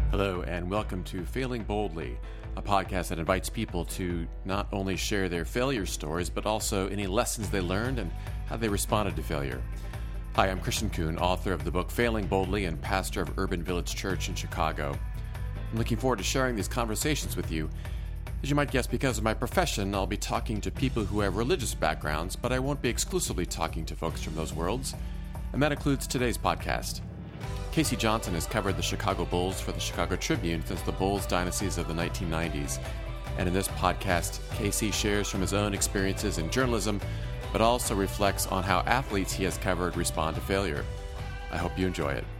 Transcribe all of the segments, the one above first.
Hello, and welcome to Failing Boldly, a podcast that invites people to not only share their failure stories, but also any lessons they learned and how they responded to failure. Hi, I'm Christian Kuhn, author of the book Failing Boldly and pastor of Urban Village Church in Chicago. I'm looking forward to sharing these conversations with you. As you might guess, because of my profession, I'll be talking to people who have religious backgrounds, but I won't be exclusively talking to folks from those worlds, and that includes today's podcast. Casey Johnson has covered the Chicago Bulls for the Chicago Tribune since the Bulls dynasties of the 1990s. And in this podcast, Casey shares from his own experiences in journalism, but also reflects on how athletes he has covered respond to failure. I hope you enjoy it.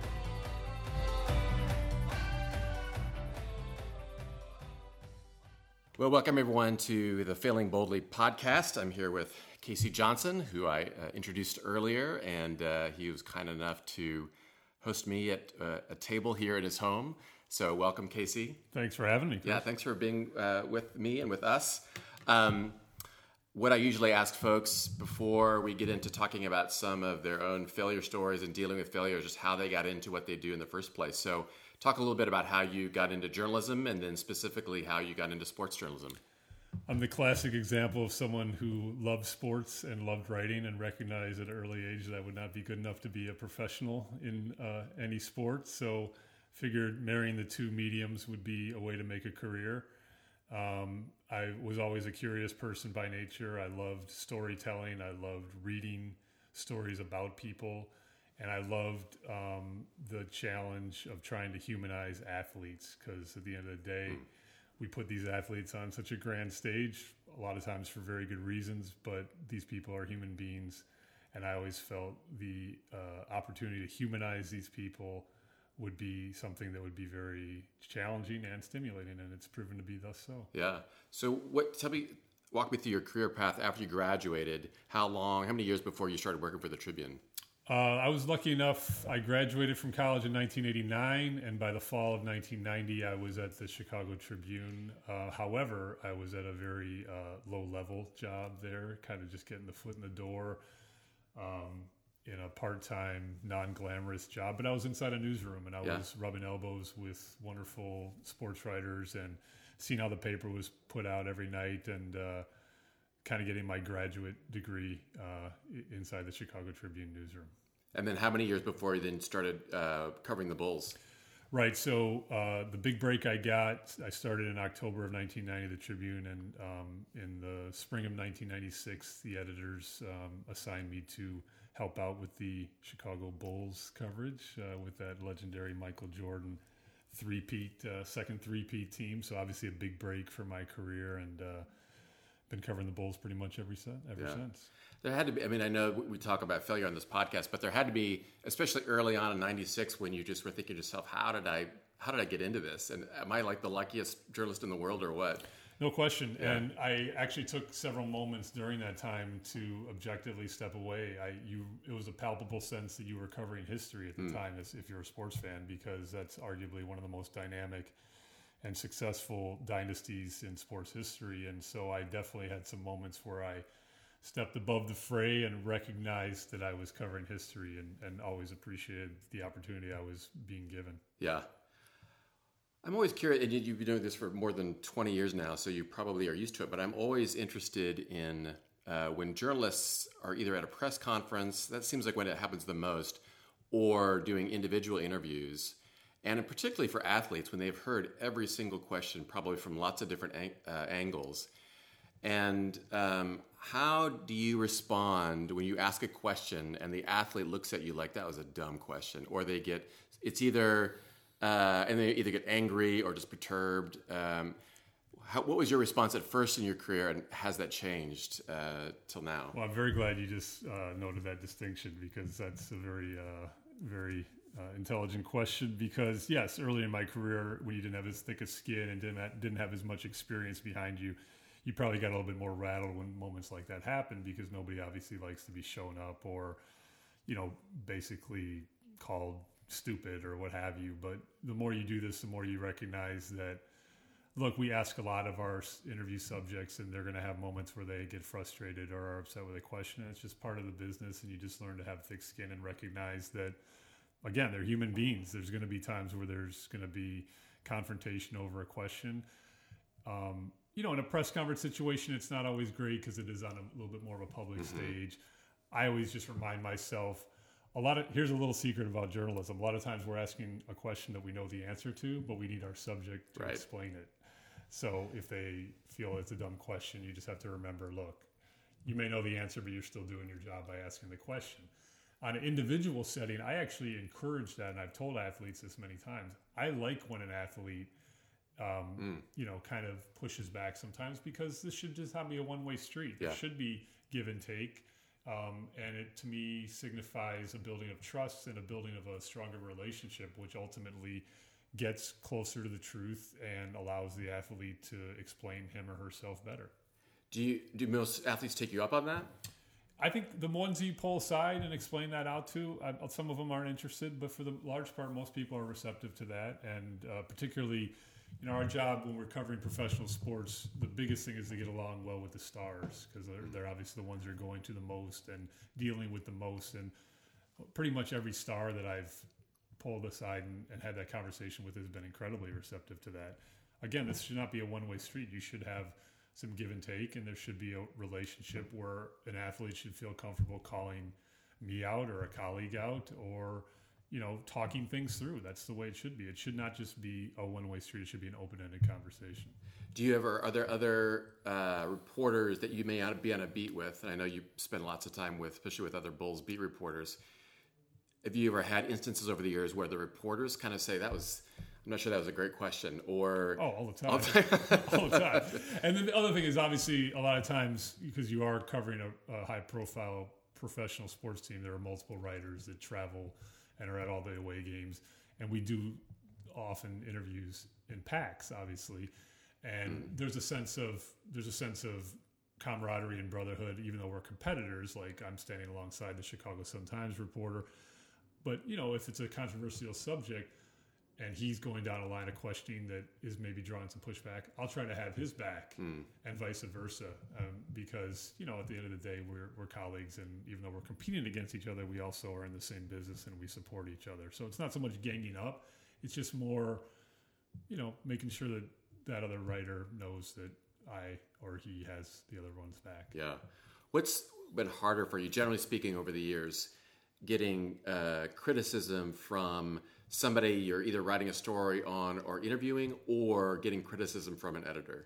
Well, welcome everyone to the Failing Boldly podcast. I'm here with Casey Johnson, who I introduced earlier, and he was kind enough to host me at a table here at his home. So welcome, Casey. Thanks for having me, Chris. Yeah, thanks for being with me and with us. What I usually ask folks before we get into talking about some of their own failure stories and dealing with failure is just how they got into what they do in the first place. So talk a little bit about how you got into journalism and then specifically how you got into sports journalism. I'm the classic example of someone who loved sports and loved writing and recognized at an early age that I would not be good enough to be a professional in any sport. So figured marrying the two mediums would be a way to make a career. I was always a curious person by nature. I loved storytelling. I loved reading stories about people. And I loved the challenge of trying to humanize athletes because at the end of the day, we put these athletes on such a grand stage, a lot of times for very good reasons, but these people are human beings. And I always felt the opportunity to humanize these people would be something that would be very challenging and stimulating, and it's proven to be thus so. Yeah. So walk me through your career path after you graduated. How many years before you started working for the Tribune? I was lucky enough, I graduated from college in 1989, and by the fall of 1990, I was at the Chicago Tribune. However, I was at a very low-level job there, kind of just getting the foot in the door in a part-time, non-glamorous job. But I was inside a newsroom, and I was rubbing elbows with wonderful sports writers and seeing how the paper was put out every night and kind of getting my graduate degree inside the Chicago Tribune newsroom. And then how many years before you then started covering the Bulls? Right. So the big break I started in October of 1990, the Tribune, and in the spring of 1996, the editors assigned me to help out with the Chicago Bulls coverage with that legendary Michael Jordan second three-peat team. So obviously a big break for my career, and been covering the Bulls pretty much ever since. There had to be, I know we talk about failure on this podcast, but there had to be, especially early on in 96, when you just were thinking to yourself, how did I get into this? And am I like the luckiest journalist in the world or what? No question. Yeah. And I actually took several moments during that time to objectively step away. It was a palpable sense that you were covering history at the time, if you're a sports fan, because that's arguably one of the most dynamic and successful dynasties in sports history. And so I definitely had some moments where I stepped above the fray and recognized that I was covering history and always appreciated the opportunity I was being given. Yeah. I'm always curious, and you've been doing this for more than 20 years now, so you probably are used to it, but I'm always interested in when journalists are either at a press conference, that seems like when it happens the most, or doing individual interviews. And particularly for athletes, when they've heard every single question, probably from lots of different angles. And how do you respond when you ask a question and the athlete looks at you like that was a dumb question, or they get angry or just perturbed? What was your response at first in your career, and has that changed till now? Well, I'm very glad you just noted that distinction, because that's a very intelligent question. Because yes, early in my career, when you didn't have as thick a skin and didn't have as much experience behind you, you probably got a little bit more rattled when moments like that happen, because nobody obviously likes to be shown up or, basically called stupid or what have you. But the more you do this, the more you recognize that, look, we ask a lot of our interview subjects, and they're going to have moments where they get frustrated or are upset with a question. And it's just part of the business, and you just learn to have thick skin and recognize that, again, they're human beings. There's going to be times where there's going to be confrontation over a question. In a press conference situation, it's not always great because it is on a little bit more of a public stage. I always just remind myself, here's a little secret about journalism. A lot of times we're asking a question that we know the answer to, but we need our subject to explain it. So if they feel it's a dumb question, you just have to remember, look, you may know the answer, but you're still doing your job by asking the question. On an individual setting, I actually encourage that, and I've told athletes this many times. I like when an athlete, kind of pushes back sometimes, because this should just not be a one-way street. There should be give and take. And it, to me, signifies a building of trust and a building of a stronger relationship, which ultimately gets closer to the truth and allows the athlete to explain him or herself better. Do most athletes take you up on that? I think the ones you pull aside and explain that out to, some of them aren't interested, but for the large part, most people are receptive to that. And particularly, our job when we're covering professional sports, the biggest thing is to get along well with the stars, because they're obviously the ones you're going to the most and dealing with the most. And pretty much every star that I've pulled aside and had that conversation with has been incredibly receptive to that. Again, this should not be a one-way street. You should have some give and take, and there should be a relationship where an athlete should feel comfortable calling me out or a colleague out, or talking things through. That's the way it should be. It should not just be a one-way street. It should be an open-ended conversation. Are there other reporters that you may be on a beat with? And I know you spend lots of time with, especially with other Bulls beat reporters. Have you ever had instances over the years where the reporters kind of say, I'm not sure that was a great question, or... Oh, all the time. All the time. And then the other thing is, obviously, a lot of times, because you are covering a high-profile professional sports team, there are multiple writers that travel and are at all the away games. And we do often interviews in packs, obviously. And there's a sense of camaraderie and brotherhood, even though we're competitors. Like, I'm standing alongside the Chicago Sun-Times reporter. But, if it's a controversial subject and he's going down a line of questioning that is maybe drawing some pushback, I'll try to have his back and vice versa. Because, at the end of the day, we're colleagues, and even though we're competing against each other, we also are in the same business and we support each other. So it's not so much ganging up. It's just more, making sure that other writer knows that I or he has the other one's back. Yeah. What's been harder for you, generally speaking, over the years, getting criticism from somebody you're either writing a story on or interviewing, or getting criticism from an editor?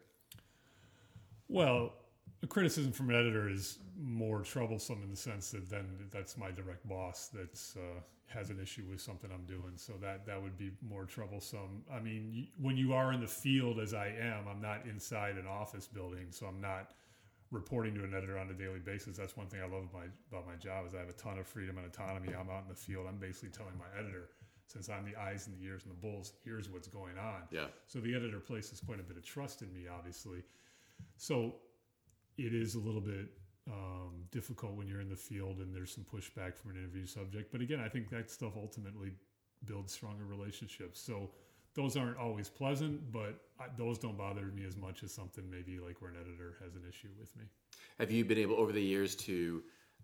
Well, a criticism from an editor is more troublesome in the sense that then that's my direct boss that's has an issue with something I'm doing. So that would be more troublesome. I mean, when you are in the field, as I am, I'm not inside an office building, so I'm not reporting to an editor on a daily basis. That's one thing I love about my job, is I have a ton of freedom and autonomy. I'm out in the field. I'm basically telling my editor, since I'm the eyes and the ears and the Bulls, here's what's going on. Yeah. So the editor places quite a bit of trust in me, obviously. So it is a little bit difficult when you're in the field and there's some pushback from an interview subject. But again, I think that stuff ultimately builds stronger relationships. So those aren't always pleasant, but those don't bother me as much as something maybe like where an editor has an issue with me. Have you been able over the years to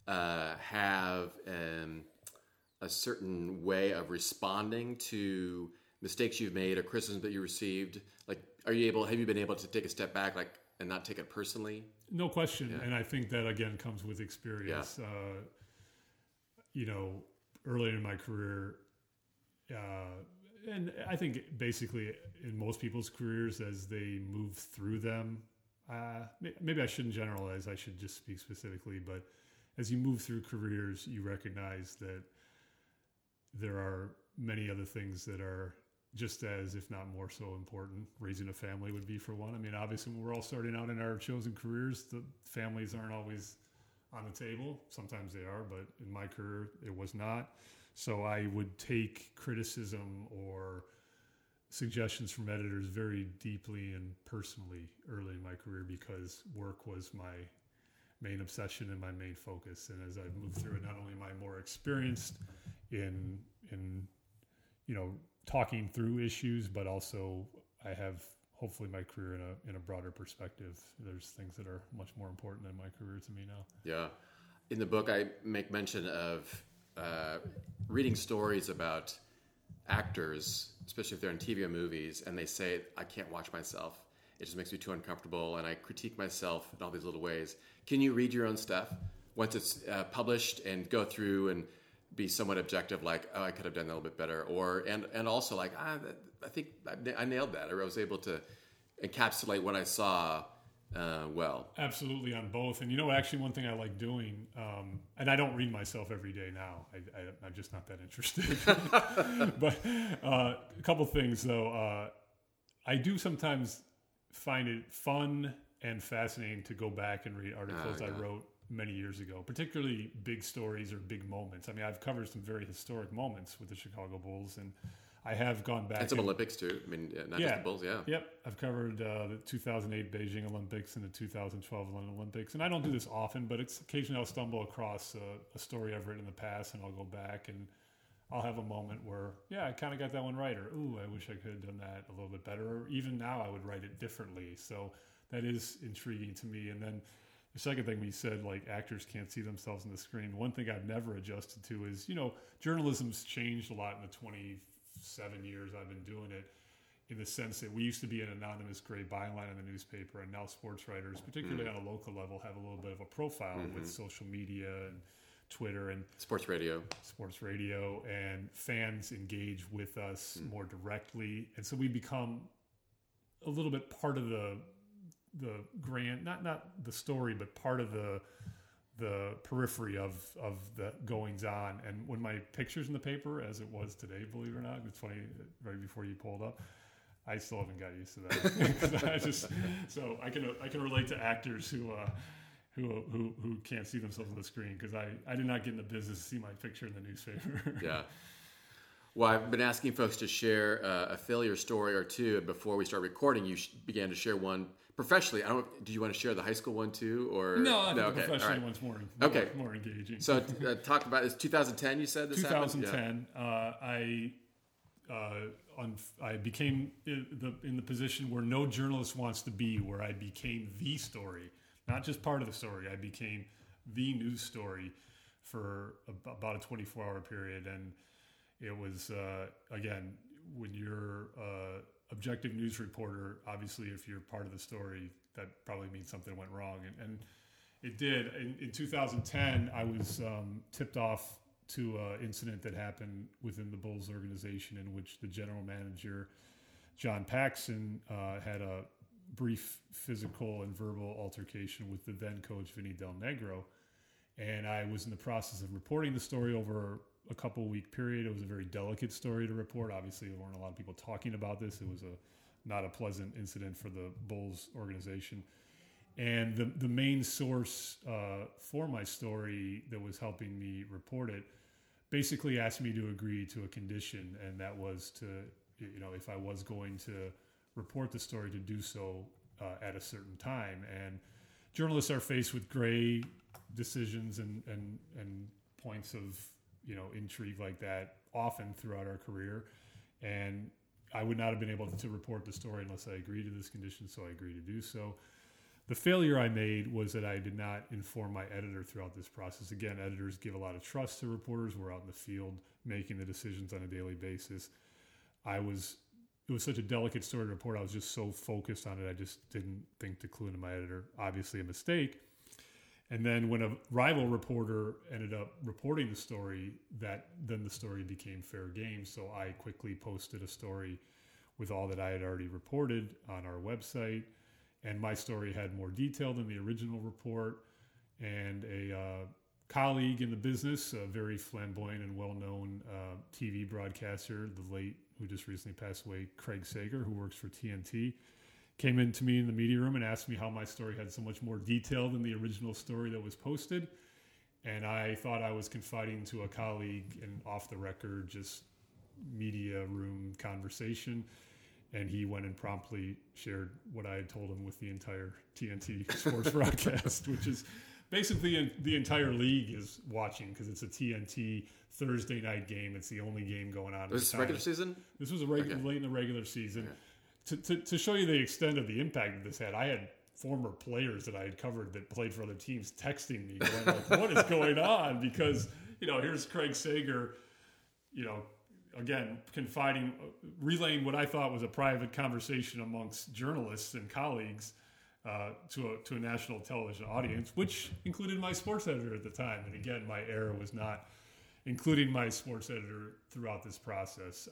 have a certain way of responding to mistakes you've made or criticism that you received? Like, have you been able to take a step back, and not take it personally? No question. Yeah. And I think that, again, comes with experience. Yeah. Earlier in my career, and I think basically in most people's careers, as they move through them, maybe I shouldn't generalize, I should just speak specifically, but as you move through careers, you recognize that there are many other things that are just as, if not more so important. Raising a family would be for one. I mean, obviously when we're all starting out in our chosen careers, the families aren't always on the table. Sometimes they are, but in my career, it was not. So I would take criticism or suggestions from editors very deeply and personally early in my career, because work was my main obsession and my main focus. And as I've moved through it, not only am I more experienced in talking through issues, but also I have hopefully my career in a broader perspective. There's things that are much more important in my career to me now. Yeah. In the book, I make mention of reading stories about actors, especially if they're in TV or movies, and they say, I can't watch myself. It just makes me too uncomfortable, and I critique myself in all these little ways. Can you read your own stuff once it's published and go through and be somewhat objective, like, oh, I could have done that a little bit better, or and also like, I think I nailed that, or I was able to encapsulate what I saw well. Absolutely, on both. And actually one thing I like doing, and I don't read myself every day now. I'm just not that interested. But a couple things though. I do sometimes find it fun and fascinating to go back and read articles I wrote many years ago, particularly big stories or big moments. I mean, I've covered some very historic moments with the Chicago Bulls, and I have gone back. And some Olympics too. I mean, not just the Bulls, Yep. I've covered the 2008 Beijing Olympics and the 2012 London Olympics. And I don't do this often, but it's occasionally I'll stumble across a story I've written in the past, and I'll go back and I'll have a moment where, I kind of got that one right, or, ooh, I wish I could have done that a little bit better, or even now I would write it differently. So that is intriguing to me. And then the second thing we said, like actors can't see themselves on the screen. One thing I've never adjusted to is, journalism's changed a lot in the 27 years I've been doing it, in the sense that we used to be an anonymous gray byline in the newspaper, and now sports writers, particularly on a local level, have a little bit of a profile with social media and Twitter and sports radio, and fans engage with us more directly, and so we become a little bit part of the grand, not the story, but part of the periphery of the goings on. And when my picture's in the paper, as it was today, believe it or not, it's funny, right before you pulled up, I still haven't got used to that. So I can relate to actors who can't see themselves on the screen, because I did not get in the business to see my picture in the newspaper. Yeah. Well, I've been asking folks to share a failure story or two. Before we start recording, you began to share one professionally. Do you want to share the high school one too, or no? I think the professional one's more engaging. So talk about, it's 2010. You said this 2010. Yeah. I became in the position where no journalist wants to be, where I became the story, not just part of the story. I became the news story for about a 24-hour period, and it was again, when you're objective news reporter, obviously if you're part of the story, that probably means something went wrong, and it did. In 2010, I was tipped off to an incident that happened within the Bulls organization, in which the general manager, John Paxson, had a brief physical and verbal altercation with the then coach, Vinny Del Negro. And I was in the process of reporting the story over a couple-week period. It was a very delicate story to report. Obviously, there weren't a lot of people talking about this. It was not a pleasant incident for the Bulls organization. And the main source for my story that was helping me report it basically asked me to agree to a condition, and that was to, if I was going to report the story, to do so at a certain time. And journalists are faced with gray decisions and points of intrigue like that often throughout our career, and I would not have been able to report the story unless I agreed to this condition, so I agreed to do so. The failure I made was that I did not inform my editor throughout this process. Again, editors give a lot of trust to reporters. We're out in the field making the decisions on a daily basis. It was such a delicate story to report. I was just so focused on it, I just didn't think to clue into my editor. Obviously a mistake. And then when a rival reporter ended up reporting the story, then the story became fair game. So I quickly posted a story with all that I had already reported on our website. And my story had more detail than the original report. And a colleague in the business, a very flamboyant and well-known TV broadcaster, who just recently passed away, Craig Sager, who works for TNT, came into me in the media room and asked me how my story had so much more detail than the original story that was posted. And I thought I was confiding to a colleague in off-the-record, just media room conversation. And he went and promptly shared what I had told him with the entire TNT sports broadcast, which is basically the entire league is watching, because it's a TNT Thursday night game. It's the only game going on. Was this regular season? This was late in the regular season. Okay. To show you the extent of the impact that this had, I had former players that I had covered that played for other teams texting me, going like, "What is going on?" Because here's Craig Sager, again, relaying what I thought was a private conversation amongst journalists and colleagues to a national television audience, which included my sports editor at the time. And again, my error was not including my sports editor throughout this process.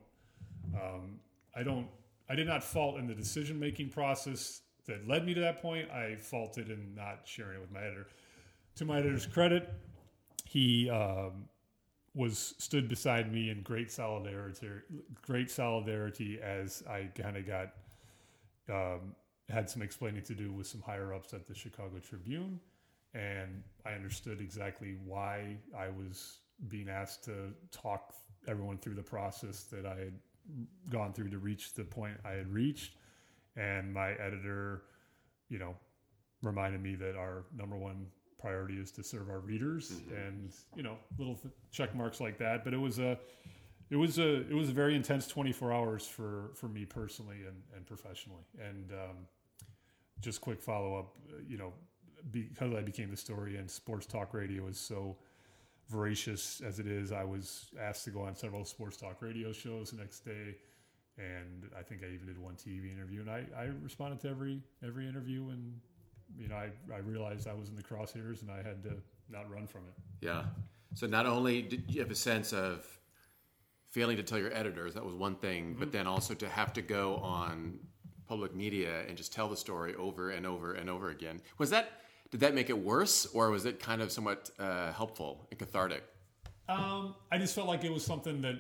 I did not fault in the decision-making process that led me to that point. I faulted in not sharing it with my editor. To my editor's credit, he stood beside me in great solidarity as I kind of had some explaining to do with some higher ups at the Chicago Tribune, and I understood exactly why I was being asked to talk everyone through the process that I had gone through to reach the point I had reached. And my editor, reminded me that our number one priority is to serve our readers, and little check marks like that. But it was a very intense 24 hours for me personally and professionally. And just quick follow up, because I became the story and sports talk radio is so voracious as it is, I was asked to go on several sports talk radio shows the next day, and I think I even did one TV interview, and I responded to every interview, and I realized I was in the crosshairs and I had to not run from it. Yeah. So not only did you have a sense of failing to tell your editors, that was one thing, but then also to have to go on public media and just tell the story over and over and over again. Did that make it worse, or was it kind of somewhat helpful and cathartic? I just felt like it was something that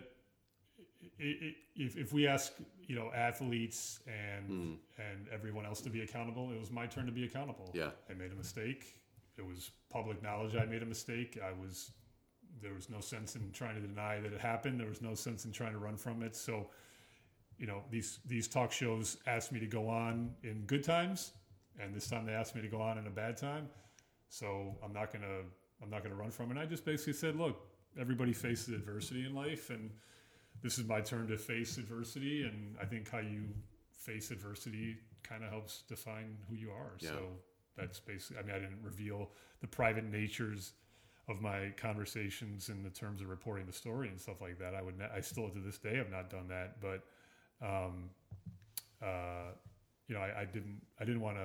if we ask, athletes and everyone else to be accountable, it was my turn to be accountable. Yeah. I made a mistake. It was public knowledge I made a mistake. There was no sense in trying to deny that it happened. There was no sense in trying to run from it. So, these talk shows asked me to go on in good times, and this time they asked me to go on in a bad time. So I'm not gonna run from it. I just basically said, look, everybody faces adversity in life, and this is my turn to face adversity. And I think how you face adversity kind of helps define who you are. Yeah. So that's basically, I didn't reveal the private natures of my conversations in the terms of reporting the story and stuff like that. I still to this day have not done that, but I didn't want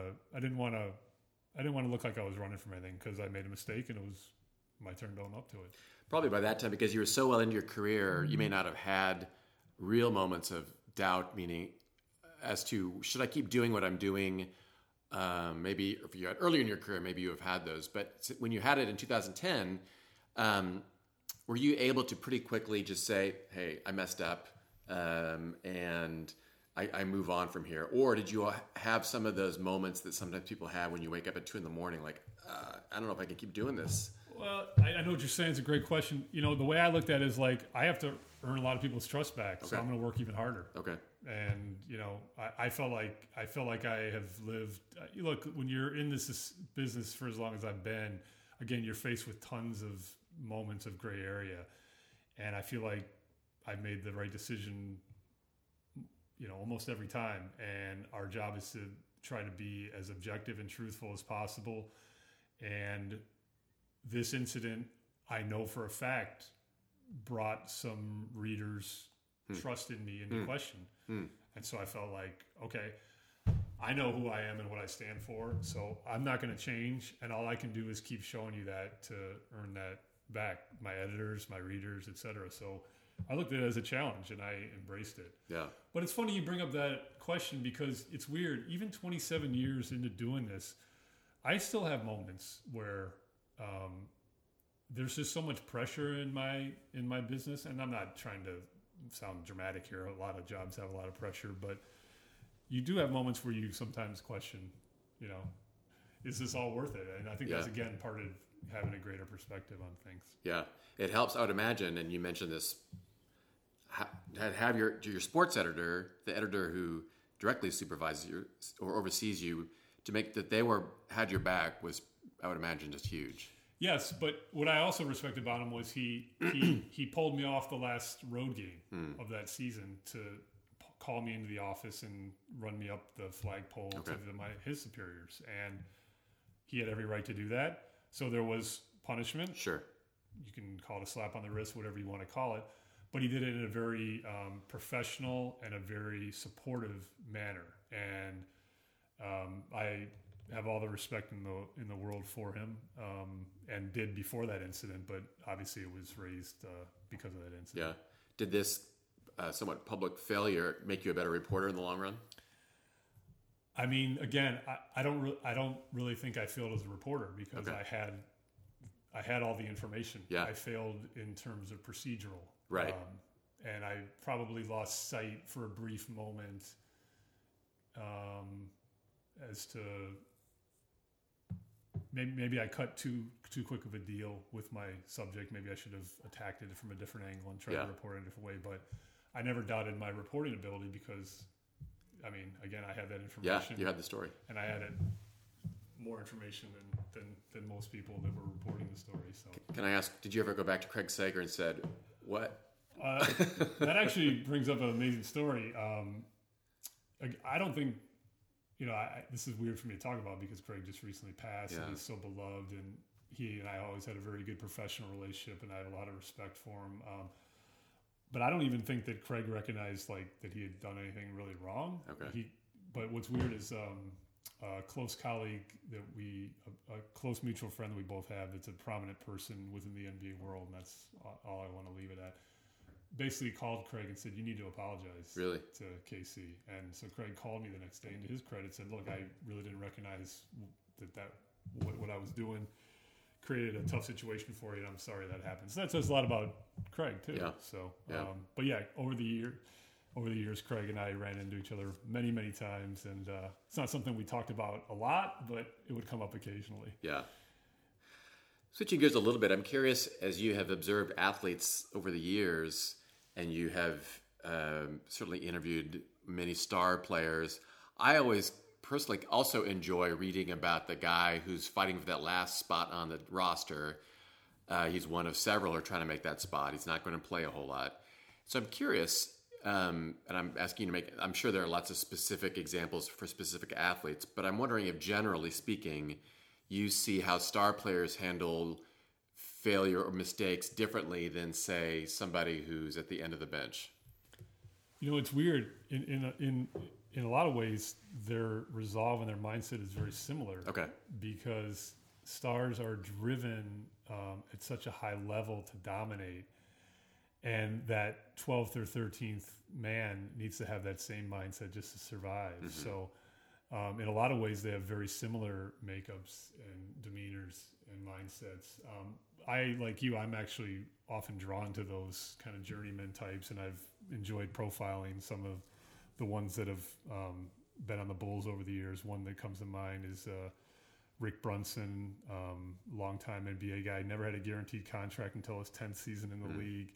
to look like I was running from anything, because I made a mistake and it was my turn to own up to it. Probably by that time, because you were so well into your career, you may not have had real moments of doubt, meaning as to, should I keep doing what I'm doing? Maybe if you had earlier in your career, maybe you have had those. But when you had it in 2010, were you able to pretty quickly just say, hey, I messed up, and I move on from here? Or did you have some of those moments that sometimes people have when you wake up at 2 a.m, like, I don't know if I can keep doing this? Well, I know what you're saying. It's a great question. The way I looked at it is like, I have to earn a lot of people's trust back, so I'm going to work even harder. Okay. And I felt like I have lived. Look, when you're in this business for as long as I've been, again, you're faced with tons of moments of gray area, and I feel like I made the right decision, almost every time. And our job is to try to be as objective and truthful as possible. And this incident, I know for a fact, brought some readers' trust in me into question. And so I felt like, okay, I know who I am and what I stand for, so I'm not going to change, and all I can do is keep showing you that to earn that back, my editors, my readers, etc. So I looked at it as a challenge, and I embraced it. Yeah. But it's funny you bring up that question, because it's weird. Even 27 years into doing this, I still have moments where there's just so much pressure in my business, and I'm not trying to sound dramatic here. A lot of jobs have a lot of pressure, but you do have moments where you sometimes question, is this all worth it? And I think that's, again, part of having a greater perspective on things. Yeah, it helps, I would imagine, and you mentioned this, have your sports editor, the editor who directly supervises you or oversees you, to make that they had your back was, I would imagine, just huge. Yes, but what I also respect about him was he pulled me off the last road game of that season to call me into the office and run me up the flagpole to his superiors, and he had every right to do that. So there was punishment. Sure, you can call it a slap on the wrist, whatever you want to call it. but he did it in a very professional and a very supportive manner. And I have all the respect in the world for him, and did before that incident. But obviously, it was raised because of that incident. Yeah. Did this somewhat public failure make you a better reporter in the long run? I mean, again, I don't really think I failed as a reporter because Okay. I had all the information. Yeah. I failed in terms of procedural. Right. And I probably lost sight for a brief moment as to maybe I cut too quick of a deal with my subject. Maybe I should have attacked it from a different angle and tried to report it a different way. But I never doubted my reporting ability because, I mean, again, I had that information. Yeah, you had the story. And I had more information than most people that were reporting the story. So, Can I ask, did you ever go back to Craig Sager and said, what? that actually brings up an amazing story. I don't think, this is weird for me to talk about because Craig just recently passed and he's so beloved, and he and I always had a very good professional relationship, and I had a lot of respect for him. But I don't even think that Craig recognized that he had done anything really wrong. Okay. But what's weird is a close colleague a close mutual friend that we both have that's a prominent person within the NBA world, and that's all I want to leave it at, basically called Craig and said, you need to apologize to KC. And so Craig called me the next day, and to his credit said, look, I really didn't recognize that what I was doing created a tough situation for you, and I'm sorry that happened. So that says a lot about Craig too. Yeah. So, but yeah, over the years, Craig and I ran into each other many, many times, and it's not something we talked about a lot, but it would come up occasionally. Yeah. Switching gears a little bit, I'm curious, as you have observed athletes over the years, and you have certainly interviewed many star players, I always personally also enjoy reading about the guy who's fighting for that last spot on the roster. He's one of several who are trying to make that spot. He's not going to play a whole lot. So I'm curious, and I'm asking you to I'm sure there are lots of specific examples for specific athletes, but I'm wondering if generally speaking, you see how star players handle failure or mistakes differently than, say, somebody who's at the end of the bench. It's weird. In a lot of ways, their resolve and their mindset is very similar. Okay. Because stars are driven at such a high level to dominate, and that 12th or 13th man needs to have that same mindset just to survive. Mm-hmm. So in a lot of ways, they have very similar makeups and demeanors and mindsets. Like you, I'm actually often drawn to those kind of journeyman types, and I've enjoyed profiling some of the ones that have been on the Bulls over the years. One that comes to mind is Rick Brunson, longtime NBA guy, never had a guaranteed contract until his 10th season in the league,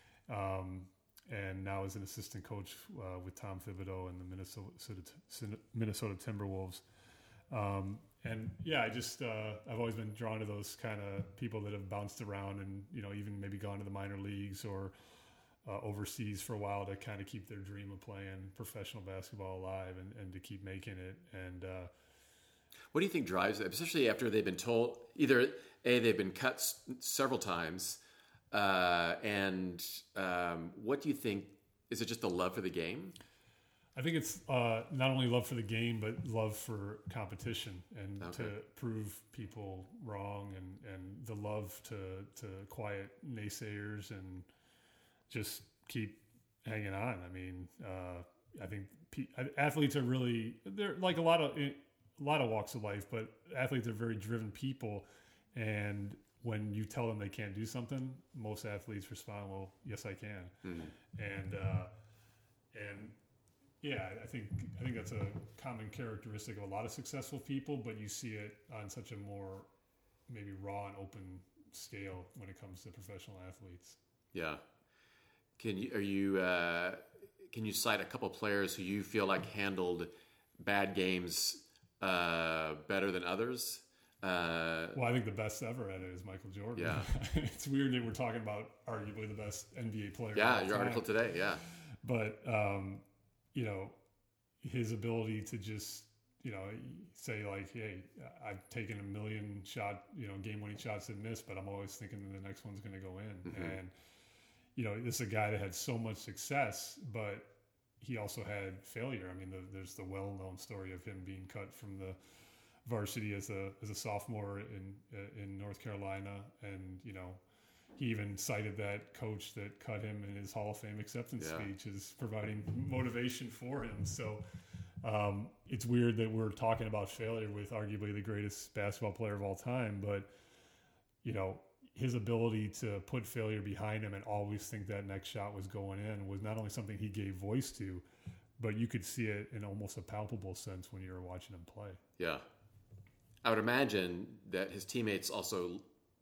and now is an assistant coach with Tom Thibodeau and the Minnesota Timberwolves. And yeah, I've always been drawn to those kind of people that have bounced around and, even maybe gone to the minor leagues or overseas for a while to kind of keep their dream of playing professional basketball alive and to keep making it. And what do you think drives it, especially after they've been told either they've been cut several times, and what do you think? Is it just the love for the game? I think it's not only love for the game, but love for competition and to prove people wrong, and the love to quiet naysayers and just keep hanging on. I mean, I think athletes are they're like a lot of walks of life, but athletes are very driven people. And when you tell them they can't do something, most athletes respond, well, yes, I can. Mm-hmm. And yeah, I think that's a common characteristic of a lot of successful people, but you see it on such a more maybe raw and open scale when it comes to professional athletes. Yeah. Can you cite a couple of players who you feel like handled bad games better than others? Well, I think the best ever at it is Michael Jordan. Yeah. It's weird that we're talking about arguably the best NBA player. Yeah, your article today, yeah. But, his ability to just, say like, hey, I've taken 1 million game-winning shots and missed, but I'm always thinking the next one's going to go in. Mm-hmm. And, this is a guy that had so much success, but he also had failure. I mean, there's the well-known story of him being cut from the varsity as a sophomore in North Carolina, and he even cited that coach that cut him in his Hall of Fame acceptance speech as providing motivation for him. So it's weird that we're talking about failure with arguably the greatest basketball player of all time, but his ability to put failure behind him and always think that next shot was going in was not only something he gave voice to, but you could see it in almost a palpable sense when you were watching him play. Yeah. I would imagine that his teammates also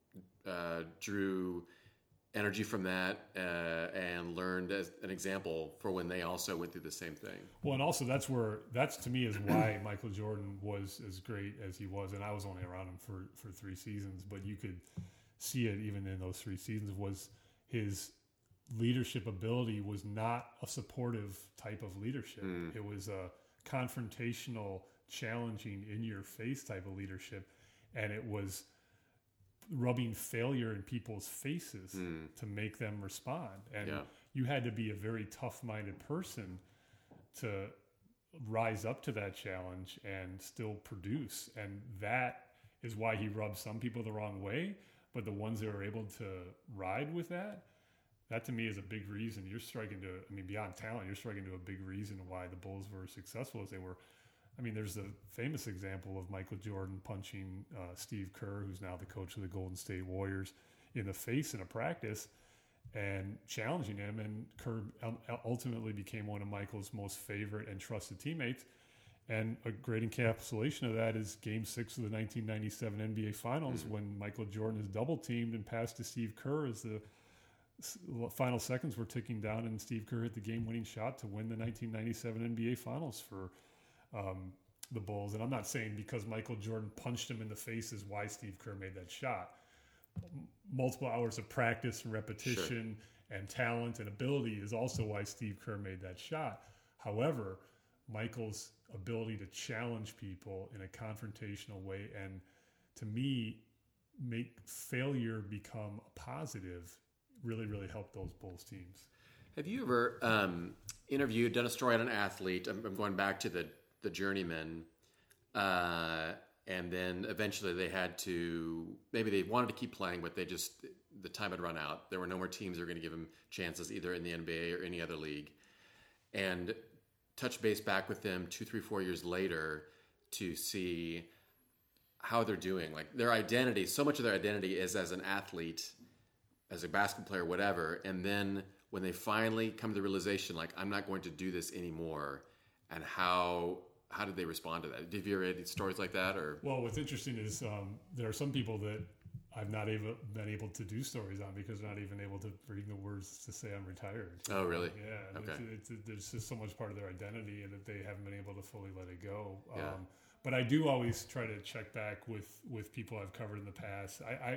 drew energy from that and learned as an example for when they also went through the same thing. Well, and also that's to me is why Michael Jordan was as great as he was. And I was only around him for 3 seasons, but you could see it even in those 3 seasons, was his leadership ability was not a supportive type of leadership. It was a confrontational, challenging, in-your-face type of leadership. And it was rubbing failure in people's faces to make them respond. And you had to be a very tough-minded person to rise up to that challenge and still produce. And that is why he rubbed some people the wrong way. But the ones that are able to ride with that to me is a big reason. You're striking to, beyond talent, you're striking to a big reason why the Bulls were as successful as they were. There's the famous example of Michael Jordan punching Steve Kerr, who's now the coach of the Golden State Warriors, in the face in a practice and challenging him. And Kerr ultimately became one of Michael's most favorite and trusted teammates. And a great encapsulation of that is Game 6 of the 1997 NBA Finals when Michael Jordan is double-teamed and passed to Steve Kerr as the final seconds were ticking down, and Steve Kerr hit the game-winning shot to win the 1997 NBA Finals for the Bulls. And I'm not saying because Michael Jordan punched him in the face is why Steve Kerr made that shot. Multiple hours of practice and repetition and talent and ability is also why Steve Kerr made that shot. However, Michael's ability to challenge people in a confrontational way and, to me, make failure become a positive really, really helped those Bulls teams. Have you ever done a story on an athlete? I'm going back to the journeyman, and then eventually maybe they wanted to keep playing, but the time had run out. There were no more teams that were going to give them chances either in the NBA or any other league. And touch base back with them 2, 3, 4 years later to see how they're doing. Like their identity, so much of their identity is as an athlete, as a basketball player, whatever. And then when they finally come to the realization, like, I'm not going to do this anymore, and how did they respond to that? Did you ever read stories like that? Or well, what's interesting is there are some people that I've not been able to do stories on because they're not even able to bring the words to say I'm retired. Oh, really? Yeah. Okay. There's just so much part of their identity and that they haven't been able to fully let it go. Yeah. But I do always try to check back with people I've covered in the past.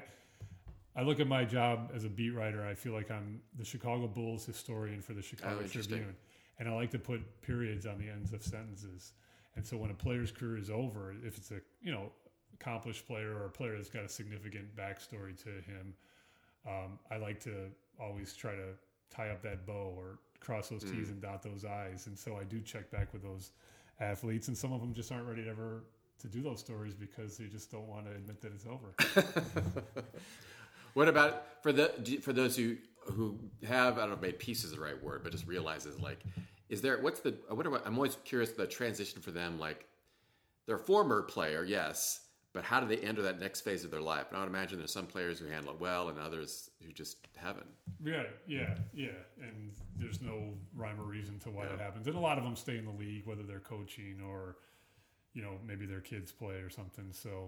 I look at my job as a beat writer. I feel like I'm the Chicago Bulls historian for the Chicago Tribune. And I like to put periods on the ends of sentences. And so when a player's career is over, if it's a accomplished player or a player that's got a significant backstory to him, I like to always try to tie up that bow or cross those T's and dot those I's. And so I do check back with those athletes, and some of them just aren't ready to do those stories because they just don't want to admit that it's over. What about for those who have, I don't know, maybe peace is the right word, but just realizes, like, is there, I'm always curious the transition for them, like, they're a former player, yes, but how do they enter that next phase of their life? And I would imagine there's some players who handle it well and others who just haven't. Yeah. And there's no rhyme or reason to why that happens. And a lot of them stay in the league, whether they're coaching or, maybe their kids play or something. So,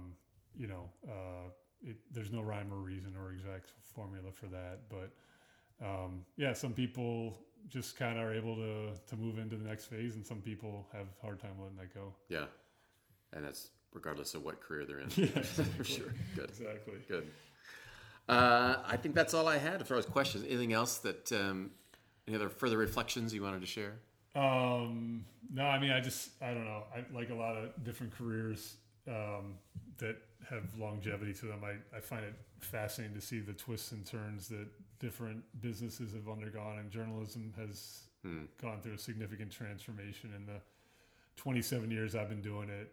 there's no rhyme or reason or exact formula for that. But, some people just kind of are able to move into the next phase, and some people have a hard time letting that go. Yeah. And that's regardless of what career they're in. Yeah, for sure. Good. Exactly. Good. I think that's all I had as far as questions. Anything else that, any other further reflections you wanted to share? No, I don't know. I like a lot of different careers that have longevity to them. I find it fascinating to see the twists and turns that different businesses have undergone, and journalism has gone through a significant transformation in the 27 years I've been doing it.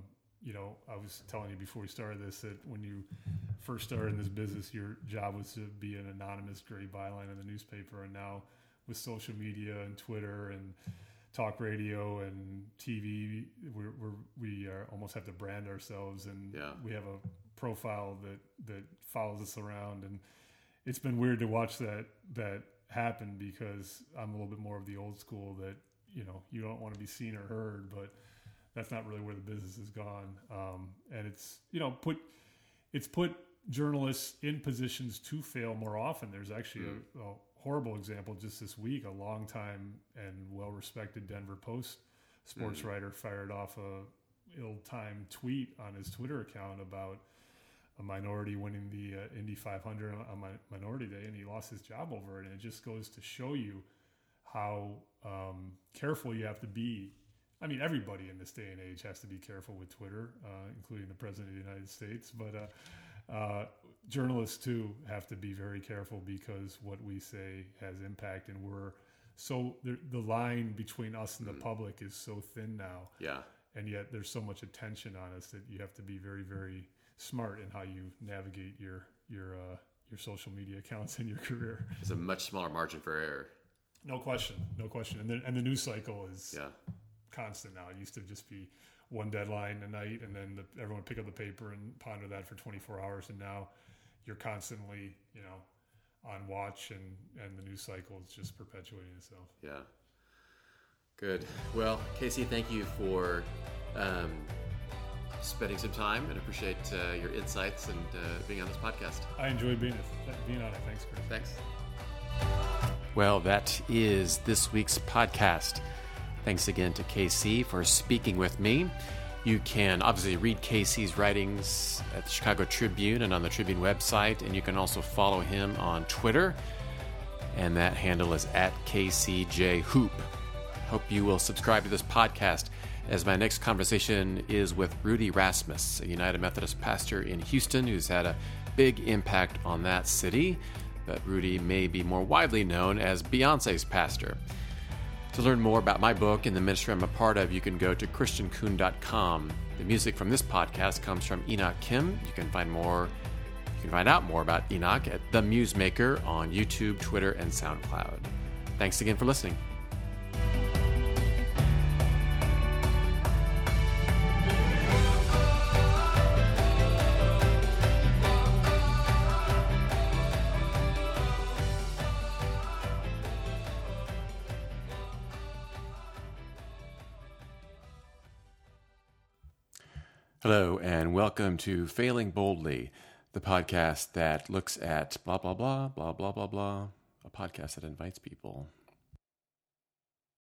I was telling you before we started this that when you first started in this business, your job was to be an anonymous gray byline in the newspaper. And now with social media and Twitter and talk radio and TV, we almost have to brand ourselves. And we have a profile that follows us around. And it's been weird to watch that happen, because I'm a little bit more of the old school that, you don't want to be seen or heard, but that's not really where the business has gone. And it's, put journalists in positions to fail more often. There's actually a horrible example just this week. A longtime and well-respected Denver Post sports writer fired off a ill-timed tweet on his Twitter account about a minority winning the Indy 500 on Minority Day, and he lost his job over it. And it just goes to show you how careful you have to be. I mean, everybody in this day and age has to be careful with Twitter, including the President of the United States. But journalists, too, have to be very careful, because what we say has impact. And the line between us and the public is so thin now. Yeah. And yet there's so much attention on us that you have to be very, very smart in how you navigate your social media accounts in your career. There's a much smaller margin for error. No question. And the news cycle is constant now. It used to just be one deadline a night, and then everyone would pick up the paper and ponder that for 24 hours. And now you're constantly, on watch, and the news cycle is just perpetuating itself. Yeah. Good. Well, Casey, thank you for spending some time, and appreciate your insights and being on this podcast. I enjoyed being on it. Thanks, Chris. Thanks. Well, that is this week's podcast. Thanks again to KC for speaking with me. You can obviously read KC's writings at the Chicago Tribune and on the Tribune website, and you can also follow him on Twitter, and that handle is @KCJHoop. Hope you will subscribe to this podcast, as my next conversation is with Rudy Rasmus, a United Methodist pastor in Houston who's had a big impact on that city, but Rudy may be more widely known as Beyonce's pastor. To learn more about my book and the ministry I'm a part of, you can go to christiankuhn.com. The music from this podcast comes from Enoch Kim. You can find out more about Enoch at The Musemaker on YouTube, Twitter, and SoundCloud. Thanks again for listening. Hello, and welcome to Failing Boldly, the podcast that looks at blah, blah, blah, blah, blah, blah, blah, a podcast that invites people.